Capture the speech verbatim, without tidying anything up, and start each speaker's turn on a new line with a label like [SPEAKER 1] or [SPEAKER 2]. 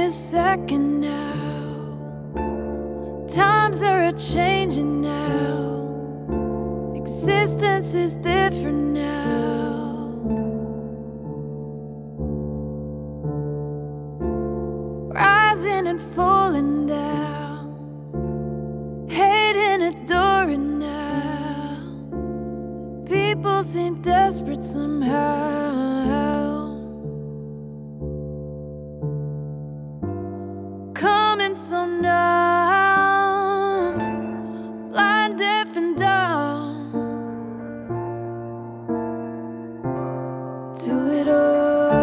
[SPEAKER 1] a second now. Times are a changing now. Existence is different now. Rising and falling down, hating, adoring now. People seem desperate somehow. Coming so now.